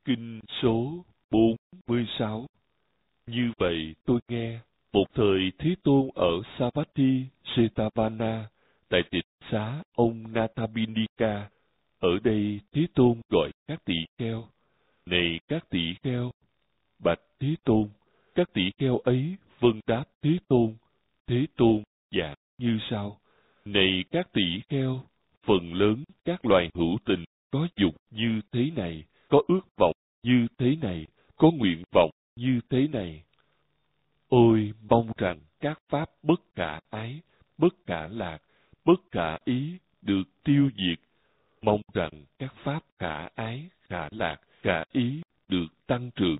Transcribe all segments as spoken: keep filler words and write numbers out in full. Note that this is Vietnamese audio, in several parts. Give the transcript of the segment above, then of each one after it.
Kinh số bốn mươi sáu. Như vậy tôi nghe, một thời Thế Tôn ở Savatthi Setavana, tại tịnh xá ông Nathabinika. Ở đây Thế Tôn gọi các tỷ kheo: này các tỷ kheo, bạch Thế Tôn. Các tỷ kheo ấy vâng đáp Thế Tôn. Thế Tôn giảng như sau: này các tỷ kheo, phần lớn các loài hữu tình có dục như thế này, có ước vọng như thế này, có nguyện vọng như thế này. Ôi mong rằng các pháp bất khả ái, bất khả lạc, bất khả ý được tiêu diệt. Mong rằng các pháp khả ái, khả lạc, khả ý được tăng trưởng.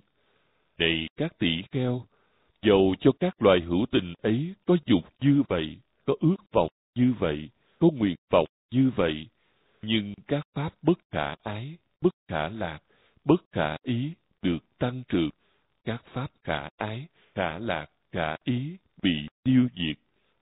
Này các tỷ kheo, dầu cho các loài hữu tình ấy có dục như vậy, có ước vọng như vậy, có nguyện vọng như vậy, nhưng các pháp bất khả ái, bất khả lạc, bất khả ý được tăng trưởng. Các pháp khả ái, khả lạc, khả ý bị tiêu diệt.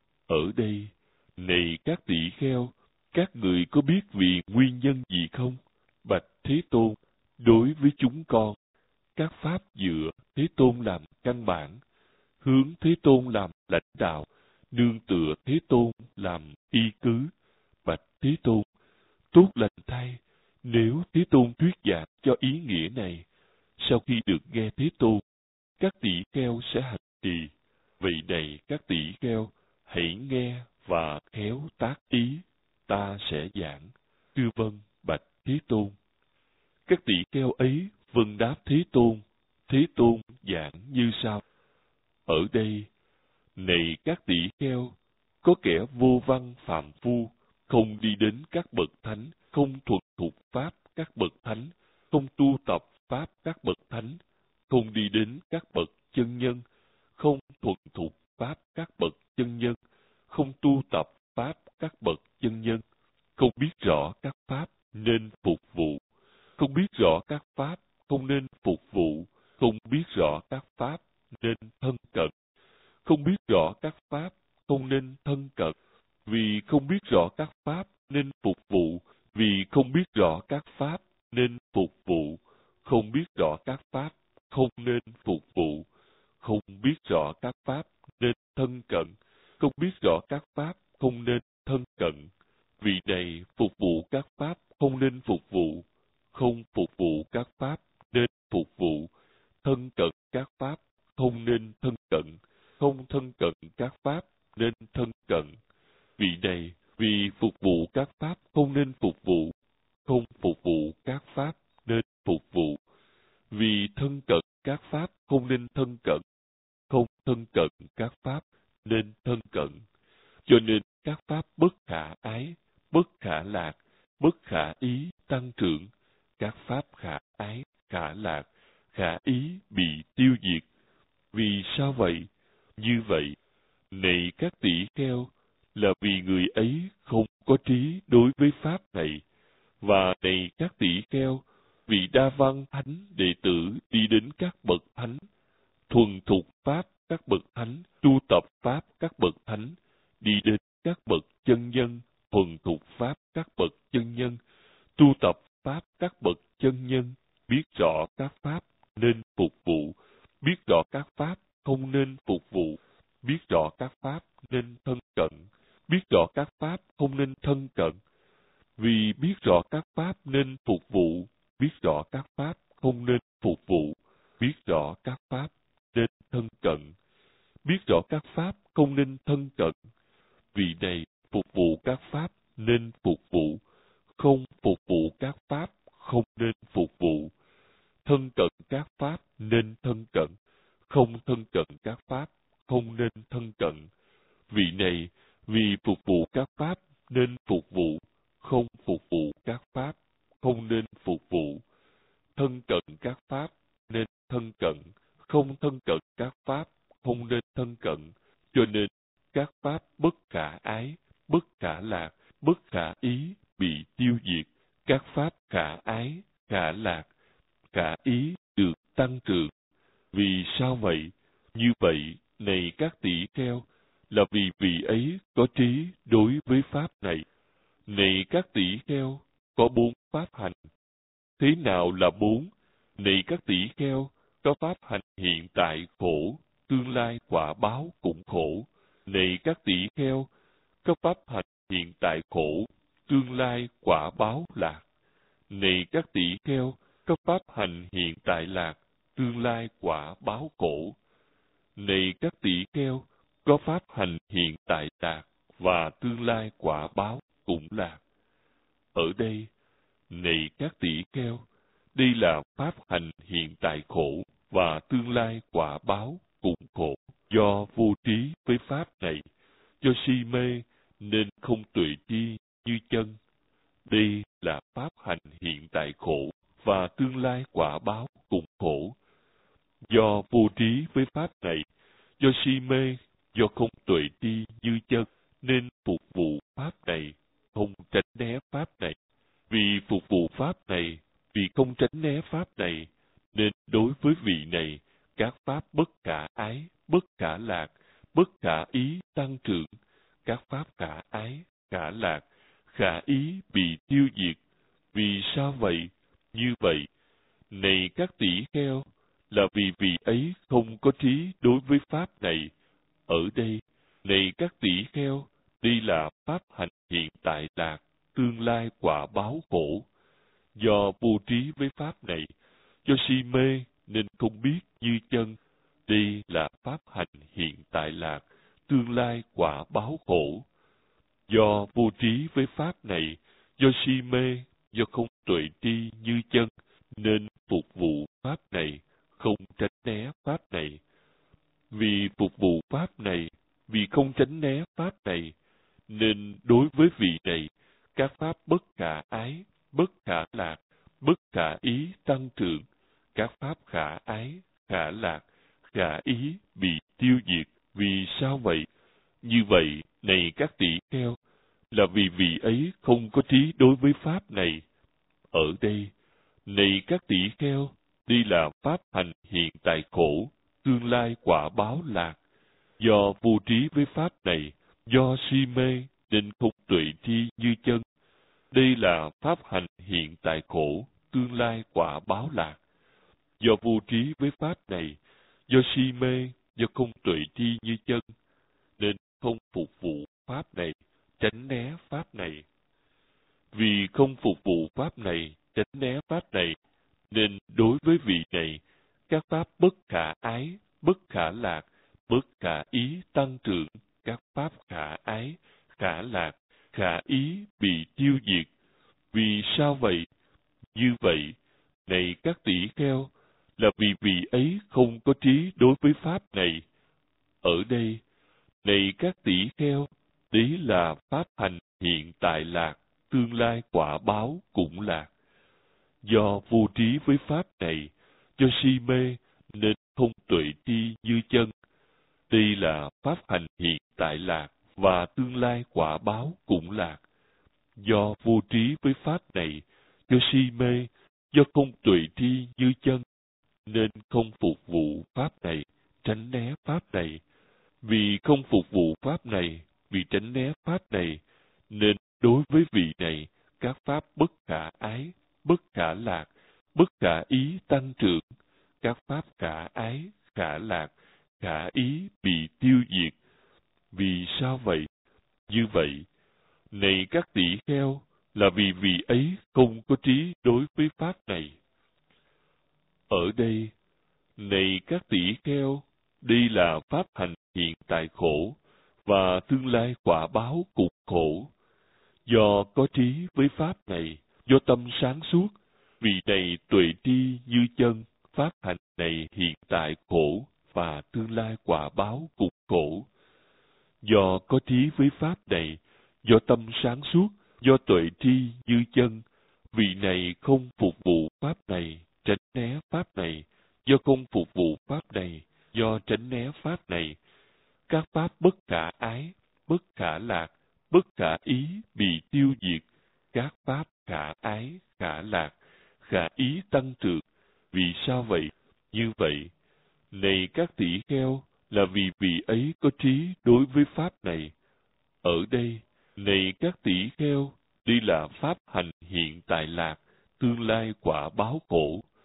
Ở đây, này các tỷ kheo, các người có biết vì nguyên nhân gì không? Bạch Thế Tôn, đối với chúng con, các pháp dựa Thế Tôn làm căn bản, hướng Thế Tôn làm lãnh đạo, nương tựa Thế Tôn làm y cứ. Bạch Thế Tôn, tốt lành thay, nếu Thế Tôn thuyết giảng cho ý nghĩa này, sau khi được nghe Thế Tôn, các tỷ kheo sẽ hành trì. Vậy này các tỷ kheo, hãy nghe và khéo tác ý, ta sẽ giảng. Thưa vâng, bạch Thế Tôn. Các tỷ kheo ấy vâng đáp Thế Tôn. Thế Tôn giảng như sau: ở đây, này các tỷ kheo, có kẻ vô văn phàm phu, không đi đến các bậc thánh, không thuần thục pháp các bậc thánh, không tu tập pháp các bậc thánh, không đi đến các bậc chân nhân, không thuần thục pháp các bậc chân nhân, không tu tập pháp các bậc chân nhân, không biết rõ các pháp nên phục vụ, không biết rõ các pháp không nên phục vụ, không biết rõ các pháp nên thân cận, không biết rõ các pháp không nên thân cận, vì không biết rõ các pháp nên phục vụ, vì không biết rõ các pháp nên phục vụ, không biết rõ các pháp không nên phục vụ, không biết rõ các pháp nên thân cận, không biết rõ các pháp không nên thân cận. Vì này phục vụ các pháp không nên phục vụ, không phục vụ các pháp nên phục vụ, thân cận các pháp không nên thân cận, không thân cận các pháp nên thân cận. Vì này, vì phục vụ các pháp không nên phục vụ, không phục vụ các pháp nên phục vụ, vì thân cận các pháp không nên thân cận, không thân cận các pháp nên thân cận. Cho nên các pháp bất khả ái, bất khả lạc, bất khả ý tăng trưởng, các pháp khả ái, khả lạc, khả ý bị tiêu diệt. Vì sao vậy? Như vậy, này các tỷ kheo, là vì người ấy không có trí đối với pháp này. Và này các tỷ kheo, vì đa văn thánh đệ tử đi đến các bậc thánh, thuần thục pháp các bậc thánh, tu tập pháp các bậc thánh, đi đến các bậc chân nhân, thuần thục pháp các bậc chân nhân, tu tập pháp các bậc chân nhân, biết rõ các pháp nên phục vụ, biết rõ các pháp không nên phục vụ, biết rõ các pháp nên thân cận, biết rõ các pháp không nên thân cận. Vì biết rõ các pháp nên phục vụ, biết rõ các pháp không nên phục vụ, biết rõ các pháp nên thân cận, biết rõ các pháp không nên thân cận. Vì này phục vụ các pháp nên phục vụ, không phục vụ các pháp không nên phục vụ, thân cận các pháp nên thân cận, không thân cận các pháp không nên thân cận. Vì này, vì phục vụ các pháp nên phục vụ, không phục vụ các pháp không nên phục vụ, thân cận các pháp nên thân cận, không thân cận các pháp không nên thân cận. Cho nên các pháp bất khả ái, bất khả lạc, bất khả ý bị tiêu diệt, các pháp khả ái, khả lạc, khả ý được tăng trưởng. Vì sao vậy? Như vậy, này các tỷ kheo, là vì vị ấy có trí đối với pháp này. Này các tỷ kheo, có bốn pháp hành. Thế nào là bốn? Này các tỷ kheo, có pháp hành hiện tại khổ, tương lai quả báo cũng khổ. Này các tỷ kheo, có pháp hành hiện tại khổ, tương lai quả báo lạc. Này các tỷ kheo, có pháp hành hiện tại lạc, tương lai quả báo khổ. Này các tỷ kheo, có pháp hành hiện tại lạc, và tương lai quả báo cũng lạc. Ở đây, này các tỷ kheo, đây là pháp hành hiện tại khổ, và tương lai quả báo cũng khổ. Do vô trí với pháp này, do si mê nên không tuệ tri như chân. Đây là pháp hành hiện tại khổ, và tương lai quả báo cũng khổ. Do vô trí với pháp này, do si mê, do không tuệ tri như chân, nên phục vụ pháp này, không tránh né pháp này. Vì phục vụ pháp này, vì không tránh né pháp này, nên đối với vị này, các pháp bất khả ái, bất khả lạc, bất khả ý tăng trưởng, các pháp khả ái, khả lạc, khả ý bị tiêu diệt. Vì sao vậy? Như vậy, này các tỷ kheo, là vì vị ấy không có trí đối với pháp này. Ở đây, này các tỷ kheo, đây là pháp hành hiện tại lạc, tương lai quả báo khổ. Do vô trí với pháp này, do si mê nên không biết như chân. Đây là pháp hành hiện tại lạc, tương lai quả báo khổ. Do vô trí với pháp này, do si mê, do không tuệ tri như chân, nên phục vụ pháp này, không tránh né pháp này. Vì phục vụ pháp này, vì không tránh né pháp này, nên đối với vị này, các pháp bất khả ái, bất khả lạc, bất khả ý tăng trưởng, các pháp khả ái, khả lạc, khả ý bị tiêu diệt. Vì sao vậy? Như vậy, này các tỷ kheo, là vì vị ấy không có trí đối với pháp này. Ở đây, này các tỷ kheo, đây là pháp hành hiện tại khổ, tương lai quả báo lạc. Do vô trí với pháp này, do si mê nên không tuệ tri như chân. Đây là pháp hành hiện tại khổ, tương lai quả báo lạc. Do vô trí với pháp này, do si mê, do không tuệ tri như chân, nên không phục vụ pháp này, tránh né pháp này. Vì không phục vụ pháp này, tránh né pháp này, nên đối với vị này, các pháp bất khả ái, bất khả lạc, bất khả ý tăng trưởng, các pháp khả ái, khả lạc, khả ý bị tiêu diệt. Vì sao vậy? Như vậy, này các tỷ kheo, là vì vị ấy không có trí đối với pháp này. Ở đây, này các tỷ kheo, đấy là pháp hành hiện tại lạc, tương lai quả báo cũng lạc. Do vô trí với pháp này, do si mê nên không tuệ tri như chân. Đây là pháp hành hiện tại lạc, và tương lai quả báo cũng lạc. Do vô trí với pháp này, do si mê, do không tuệ tri như chân, nên không phục vụ pháp này, tránh né pháp này. Vì không phục vụ pháp này, vì tránh né pháp này, nên đối với vị này, các pháp bất khả ái, bất khả lạc, bất khả ý tăng trưởng, các pháp khả ái, khả lạc, khả ý bị tiêu diệt. Vì sao vậy? Như vậy, này các tỷ kheo, là vì vị ấy không có trí đối với pháp này. Ở đây, này các tỷ kheo, đây là pháp hành hiện tại khổ, và tương lai quả báo cũng khổ. Do có trí với pháp này, do tâm sáng suốt, vị này tuệ tri như chân, pháp hành này hiện tại khổ, và tương lai quả báo cũng khổ. Do có trí với pháp này, do tâm sáng suốt, do tuệ tri như chân, vị này không phục vụ pháp này, tránh né pháp này. Do không phục vụ pháp này, do tránh né pháp này, các pháp bất khả ái, bất khả lạc, bất khả ý bị tiêu diệt, các pháp khả ái, khả lạc, khả ý tăng trưởng. Vì sao vậy? Như vậy, này các tỷ kheo, là vì vị ấy có trí đối với pháp này. Ở đây, này các tỷ kheo, đây là pháp hành hiện tại lạc, tương lai quả báo khổ.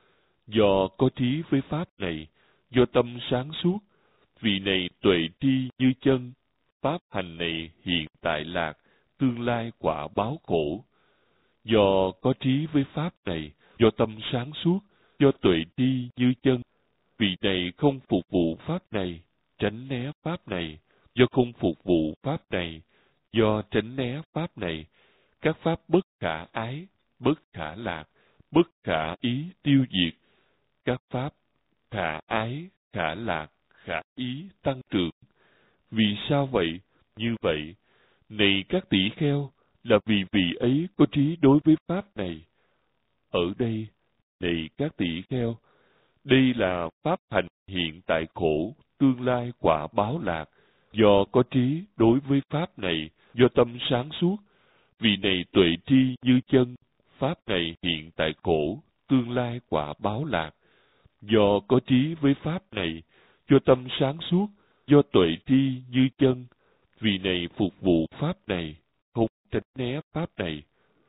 Do có trí với pháp này, do tâm sáng suốt, vị này tuệ tri như chân, pháp hành này hiện tại lạc, tương lai quả báo khổ. Do có trí với pháp này, do tâm sáng suốt, do tuệ tri như chân, vị này không phục vụ pháp này, tránh né pháp này, do không phục vụ pháp này, do tránh né pháp này, các pháp bất khả ái, bất khả lạc, bất khả ý tiêu diệt, các pháp khả ái, khả lạc, khả ý tăng trưởng. Vì sao vậy? Như vậy, này các tỷ kheo, là vì vị ấy có trí đối với pháp này. Ở đây, này các tỷ kheo, đây là pháp hành hiện tại khổ, tương lai quả báo lạc, do có trí đối với pháp này, do tâm sáng suốt, vì này tuệ tri như chân, pháp này hiện tại khổ, tương lai quả báo lạc, do có trí với pháp này, do tâm sáng suốt, do tuệ tri như chân, vì này phục vụ pháp này, không tránh né pháp này.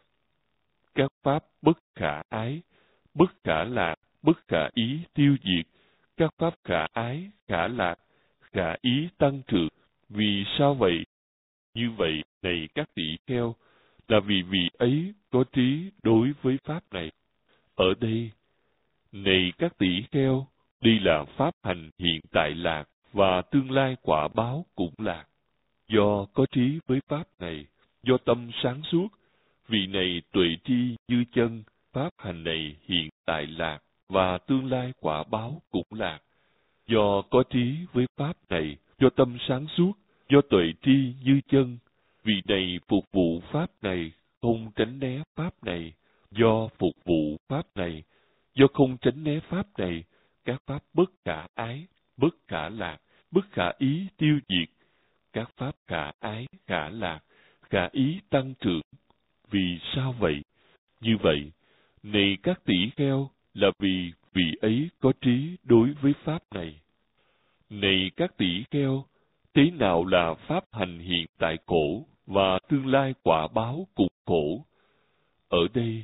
Các pháp bất khả ái, bất khả lạc, bất khả ý tiêu diệt, các pháp khả ái, khả lạc, khả ý tăng trưởng. Vì sao vậy? Như vậy, này các tỷ kheo, là vì vị ấy có trí đối với pháp này. Ở đây, này các tỷ kheo, đây là pháp hành hiện tại lạc và tương lai quả báo cũng lạc. Do có trí với pháp này, do tâm sáng suốt, vị này tuệ tri như chân, pháp hành này hiện tại lạc và tương lai quả báo cũng lạc. Do có trí với pháp này, do tâm sáng suốt, do tuệ tri như chân, vị này phục vụ pháp này, không tránh né pháp này. Do phục vụ pháp này, do không tránh né pháp này, các pháp bất khả ái, bất khả lạc, bất khả ý tiêu diệt, các pháp khả ái, khả lạc, khả ý tăng trưởng. Vì sao vậy? Như vậy, này các tỷ kheo, là vì vị ấy có trí đối với pháp này. Này các tỷ kheo, thế nào là pháp hành hiện tại khổ và tương lai quả báo cũng khổ? Ở đây,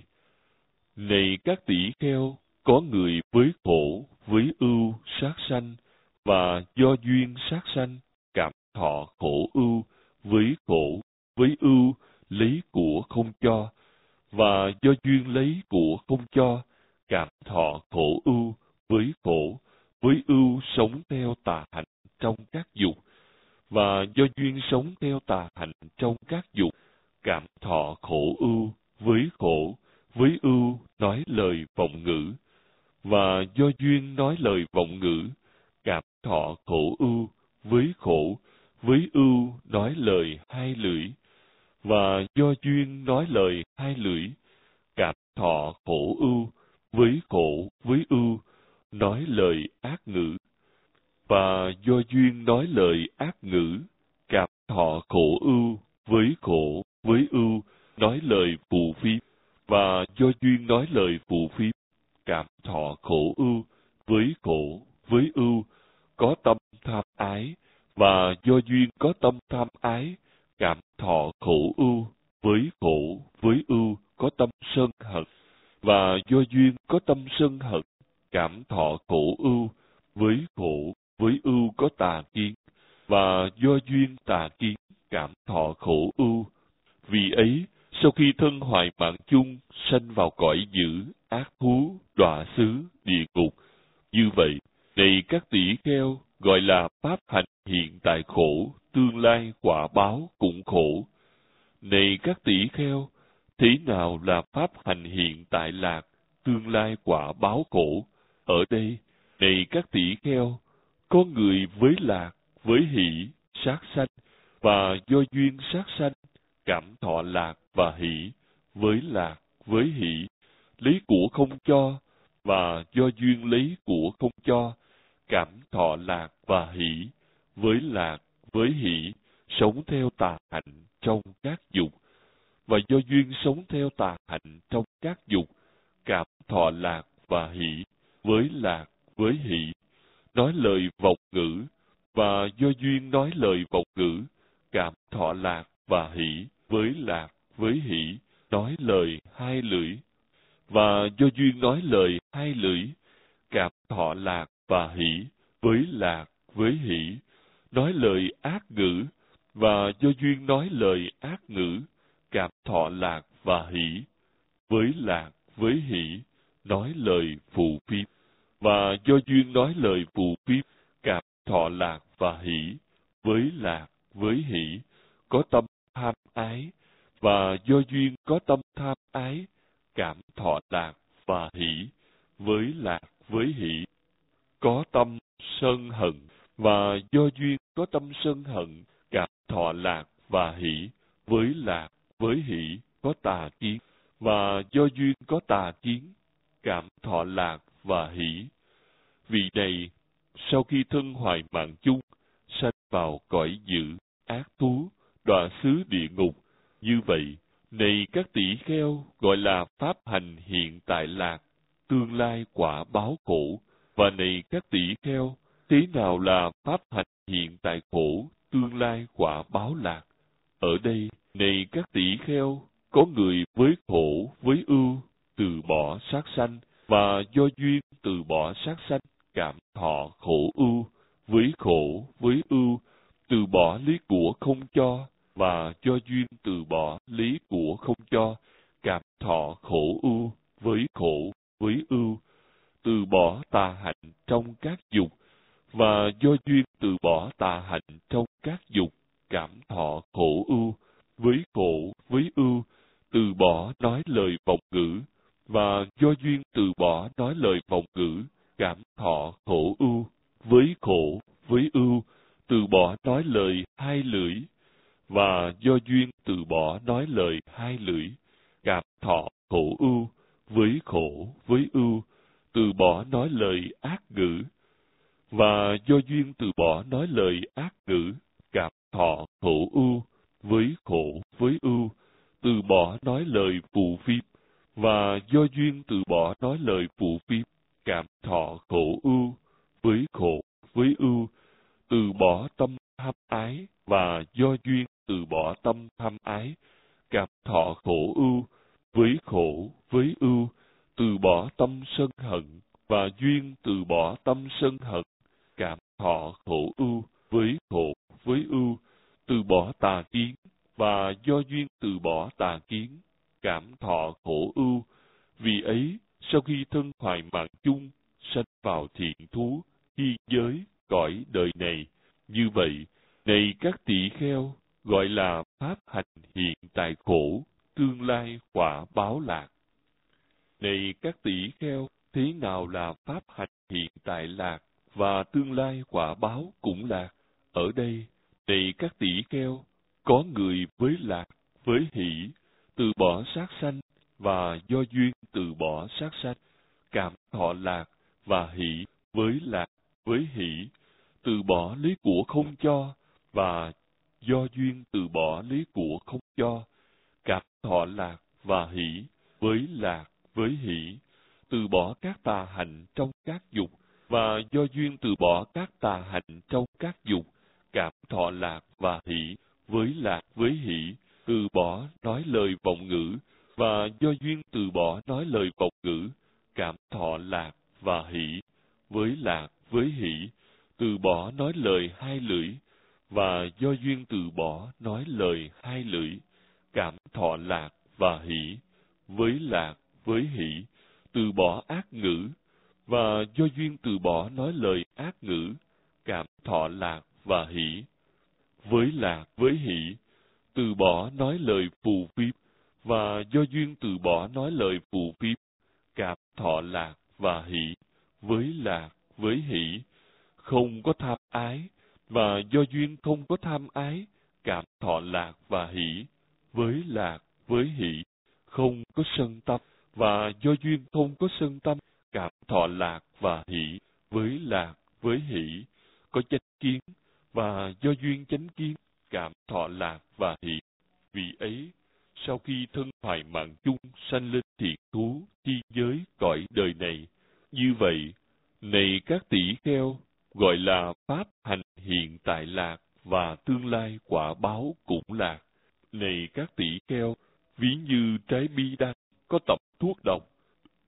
này các tỷ kheo, có người với khổ, với ưu sát sanh, và do duyên sát sanh, cảm thọ khổ ưu, với khổ, với ưu, lấy của không cho, và do duyên lấy của không cho, cảm thọ khổ ưu, với khổ, với ưu sống theo tà hạnh trong các dục, và do duyên sống theo tà hạnh trong các dục, cảm thọ khổ ưu, với khổ, với ưu nói lời vọng ngữ, và do duyên nói lời vọng ngữ, cảm thọ khổ ưu, với khổ, với ưu nói lời hai lưỡi, và do duyên nói lời hai lưỡi, cảm thọ khổ ưu, với khổ, với ưu nói lời ác ngữ, và do duyên nói lời ác ngữ, cảm thọ khổ ưu, với khổ, với ưu nói lời phù phiếm, và do duyên nói lời phù phiếm, cảm thọ khổ ưu, với khổ, với ưu có tâm tham ái, và do duyên có tâm tham ái, cảm thọ khổ ưu, với khổ, với ưu có tâm sân hận, và do duyên có tâm sân hận, cảm thọ khổ ưu, với khổ, với ưu có tà kiến, và do duyên tà kiến, cảm thọ khổ ưu. Vì ấy, sau khi thân hoại mạng chung, sanh vào cõi dữ, ác thú, đọa xứ, địa ngục. Như vậy, này các tỷ kheo, gọi là pháp hành hiện tại khổ, tương lai quả báo cũng khổ. Này các tỷ kheo, thế nào là pháp hành hiện tại lạc, tương lai quả báo khổ? Ở đây, này các tỷ kheo, có người với lạc, với hỷ, sát sanh, và do duyên sát sanh, cảm thọ lạc và hỷ, với lạc, với hỷ, lấy của không cho, và do duyên lấy của không cho, cảm thọ lạc và hỷ, với lạc, với hỷ, sống theo tà hạnh trong các dục, và do duyên sống theo tà hạnh trong các dục, cảm thọ lạc và hỷ, với lạc, với hỷ, nói lời vọng ngữ, và do duyên nói lời vọng ngữ, cảm thọ lạc và hỷ, với lạc, với hỷ, nói lời hai lưỡi, và do duyên nói lời hai lưỡi, cảm thọ lạc và hỷ với lạc với hỷ, nói lời ác ngữ, và do duyên nói lời ác ngữ, cảm thọ lạc và hỷ với lạc với hỷ, nói lời phù phiếm, và do duyên nói lời phù phiếm, cảm thọ lạc và hỷ với lạc với hỷ, có tâm tham ái, và do duyên có tâm tham ái, cảm thọ lạc và hỷ với lạc với hỷ, có tâm sân hận, và do duyên có tâm sân hận, cảm thọ lạc và hỷ với lạc với hỷ, có tà kiến, và do duyên có tà kiến, cảm thọ lạc và hỷ. Vì này, sau khi thân hoại mạng chung, sanh vào cõi dữ, ác thú, đọa xứ địa ngục. Như vậy, này các tỷ kheo, gọi là pháp hành hiện tại lạc, tương lai quả báo khổ. Và này các tỷ kheo, thế nào là pháp hành hiện tại khổ, tương lai quả báo lạc? Ở đây, này các tỷ kheo, có người với khổ, với ưu, từ bỏ sát sanh, và do duyên từ bỏ sát sanh, cảm thọ khổ ưu, với khổ, với ưu, từ bỏ lý của không cho, và do duyên từ bỏ lý của không cho, cảm thọ khổ ưu, với khổ, với ưu, từ bỏ tà hạnh trong các dục, và do duyên từ bỏ tà hạnh trong các dục, cảm thọ khổ ưu, với khổ, với ưu, từ bỏ nói lời vọng ngữ, và do duyên từ bỏ nói lời vọng ngữ, cảm thọ khổ ưu, với khổ, với ưu, từ bỏ nói lời hai lưỡi, và do duyên từ bỏ nói lời hai lưỡi, cảm thọ khổ ưu, với khổ, với ưu, từ bỏ nói lời ác ngữ, và do duyên từ bỏ nói lời ác ngữ, cảm thọ khổ ưu, với khổ, với ưu, từ bỏ nói lời phù phiếm, và do duyên từ bỏ nói lời phù phiếm, cảm thọ khổ ưu, với khổ, với ưu, từ bỏ tâm tham ái, và do duyên từ bỏ tâm tham ái, cảm thọ khổ ưu, với khổ, với ưu, từ bỏ tâm sân hận, và duyên từ bỏ tâm sân hận, cảm thọ khổ ưu, với khổ, với ưu, từ bỏ tà kiến, và do duyên từ bỏ tà kiến, cảm thọ khổ ưu. Vì ấy, sau khi thân hoại mạng chung, sanh vào thiện thú, thiên giới, cõi đời này. Như vậy, này các tỷ kheo, gọi là pháp hành hiện tại khổ, tương lai quả báo lạc. Này các tỷ kheo, thế nào là pháp hành hiện tại lạc, và tương lai quả báo cũng lạc? Ở đây, này các tỷ kheo, có người với lạc, với hỷ, từ bỏ sát sanh, và do duyên từ bỏ sát sanh, cảm thọ lạc và hỷ với lạc, với hỷ, từ bỏ lý của không cho, và do duyên từ bỏ lý của không cho, cảm thọ lạc và hỷ với lạc, với hỷ, từ bỏ các tà hạnh trong các dục, và do duyên từ bỏ các tà hạnh trong các dục, cảm thọ lạc và hỷ với lạc, với hỷ, từ bỏ nói lời vọng ngữ, và do duyên từ bỏ nói lời vọng ngữ, cảm thọ lạc và hỷ với lạc, với hỷ, từ bỏ nói lời hai lưỡi, và do duyên từ bỏ nói lời hai lưỡi, cảm thọ lạc và hỷ với lạc, với hỷ, từ bỏ ác ngữ, và do duyên từ bỏ nói lời ác ngữ, cảm thọ lạc và hỷ với lạc, với hỷ, từ bỏ nói lời phù phiếm, và do duyên từ bỏ nói lời phù phiếm, cảm thọ lạc và hỷ với lạc, với hỷ, không có tham ái, và do duyên không có tham ái, cảm thọ lạc và hỷ với lạc, với hỷ, không có sân tâm, và do duyên không có sân tâm, cảm thọ lạc và hỷ với lạc, với hỷ, có chánh kiến, và do duyên chánh kiến, cảm thọ lạc và hỷ. Vì ấy, sau khi thân hoại mạng chung sanh lên thiện thú, thiên giới, cõi đời này, như vậy, này các tỷ kheo, gọi là pháp hành hiện tại lạc, và tương lai quả báo cũng lạc. Này các tỷ kheo, ví như trái bi đăng có tập thuốc độc,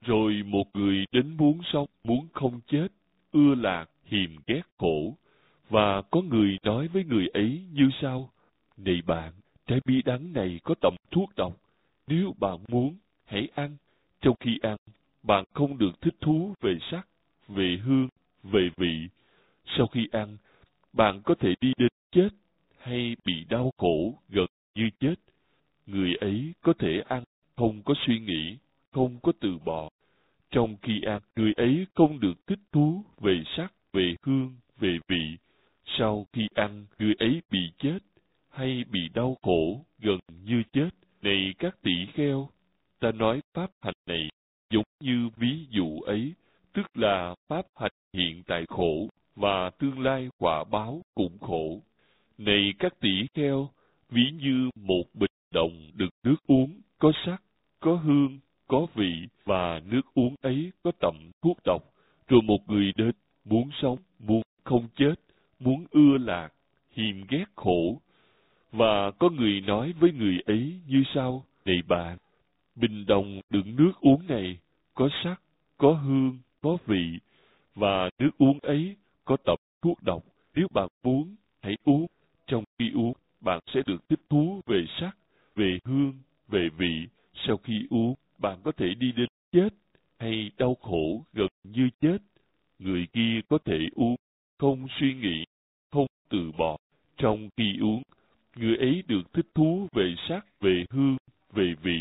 Rồi một người đến muốn sống, muốn không chết, ưa lạc, hiềm ghét khổ. Và có người nói với người ấy như sau: này bạn, trái bí đắng này có tầm thuốc độc. Nếu bạn muốn, hãy ăn. Trong khi ăn, bạn không được thích thú về sắc, về hương, về vị. Sau khi ăn, bạn có thể đi đến chết hay bị đau khổ gần như chết. Người ấy có thể ăn, không có suy nghĩ, không có từ bỏ. Trong khi ăn, người ấy không được thích thú về sắc, về hương, về vị. Sau khi ăn, người ấy bị chết hay bị đau khổ gần như chết. Này các tỷ kheo, ta nói pháp hành này giống như ví dụ ấy, tức là pháp hành hiện tại khổ và tương lai quả báo cũng khổ. Này các tỷ kheo, ví như một bình đồng đựng nước uống có sắc, có hương, có vị, và nước uống ấy có tẩm thuốc độc. Rồi một người đến, muốn sống, muốn không chết, muốn ưa lạc, hiềm ghét khổ. Và có người nói với người ấy như sau: này bạn, bình đồng đựng nước uống này có sắc, có hương, có vị, và nước uống ấy có tẩm thuốc độc. Nếu bạn muốn, hãy uống. Trong khi uống, bạn sẽ được thích thú về sắc, về hương, về vị. Sau khi uống, bạn có thể đi đến chết hay đau khổ gần như chết. Người kia có thể uống, không suy nghĩ, không từ bỏ. Trong khi uống, người ấy được thích thú về sắc, về hương, về vị.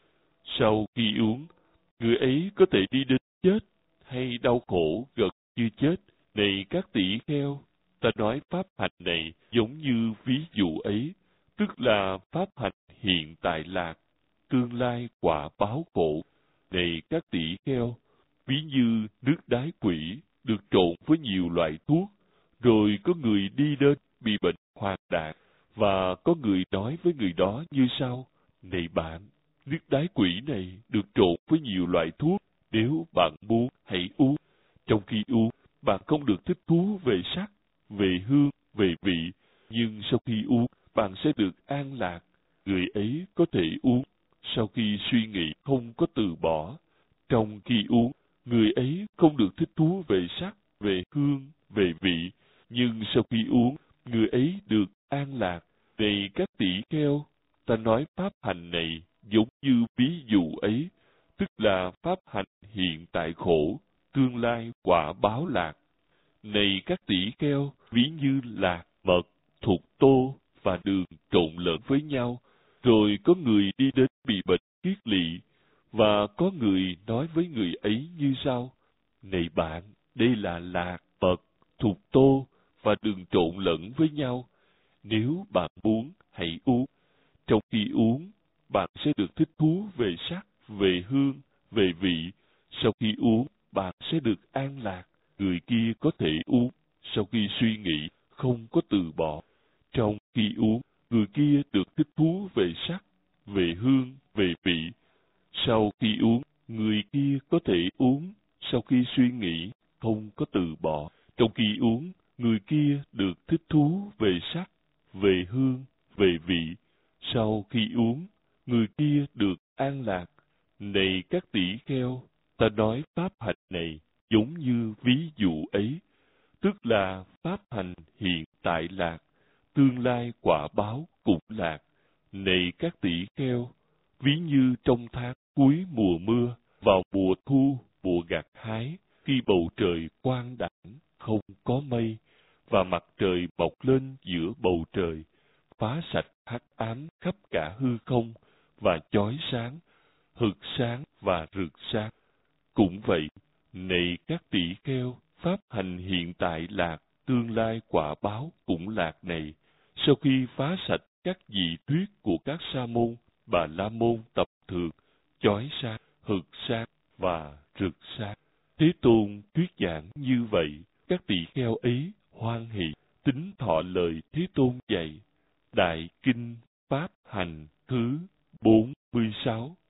Sau khi uống, người ấy có thể đi đến chết hay đau khổ gần như chết. Này các tỷ kheo, ta nói pháp hành này giống như ví dụ ấy, tức là pháp hành hiện tại lạc, tương lai quả báo khổ. Này các tỷ kheo, ví như nước đái quỷ được trộn với nhiều loại thuốc, rồi có người đi đến bị bệnh hoàn đạn, và có người nói với người đó như sau: này bạn, nước đái quỷ này được trộn với nhiều loại thuốc, nếu bạn muốn, hãy uống. Trong khi uống, bạn không được thích thú về sắc, về hương, về vị, nhưng sau khi uống, bạn sẽ được an lạc. Người ấy có thể uống, sau khi suy nghĩ không có từ bỏ. Trong khi uống, người ấy không được thích thú về sắc, về hương, về vị, nhưng sau khi uống, người ấy được an lạc. Này các tỷ kheo, ta nói pháp hành này giống như ví dụ ấy, tức là pháp hành hiện tại khổ, tương lai quả báo lạc. Này các tỷ kheo, ví như lạc, mật, thuộc tô và đường trộn lẫn với nhau, rồi có người đi đến bị bệnh kiết lỵ, và có người nói với người ấy như sau: này bạn, đây là lạc, mật, thuộc tô và đường trộn lẫn với nhau. Nếu bạn muốn, hãy uống. Trong khi uống, bạn sẽ được thích thú về sắc, về hương, về vị. Sau khi uống, bạn sẽ được an lạc. Người kia có thể uống, sau khi suy nghĩ, không có từ bỏ. Trong khi uống, người kia được thích thú về sắc, về hương, về vị. Sau khi uống, người kia có thể uống, sau khi suy nghĩ, không có từ bỏ. Trong khi uống, người kia được thích thú về sắc, về hương, về vị. Sau khi uống, người kia được an lạc. Này các tỷ kheo, ta nói pháp hành này giống như ví dụ ấy, tức là pháp hành hiện tại lạc, tương lai quả báo cũng lạc. Này các tỷ kheo, ví như trong tháng cuối mùa mưa, vào mùa thu, mùa gặt hái, khi bầu trời quang đãng, không có mây, và mặt trời mọc lên giữa bầu trời, phá sạch hắc ám khắp cả hư không, và chói sáng, hực sáng và rực sáng. Cũng vậy, này các tỷ kheo, pháp hành hiện tại lạc, tương lai quả báo cũng lạc này, sau khi phá sạch các dị thuyết của các sa môn, bà la môn tập thượng, chói sáng, hực sáng và rực sáng. Thế Tôn thuyết giảng như vậy, các tỷ kheo ấy hoan hỷ, tín thọ lời Thế Tôn dạy. Đại Kinh Pháp Hành thứ bốn mươi sáu.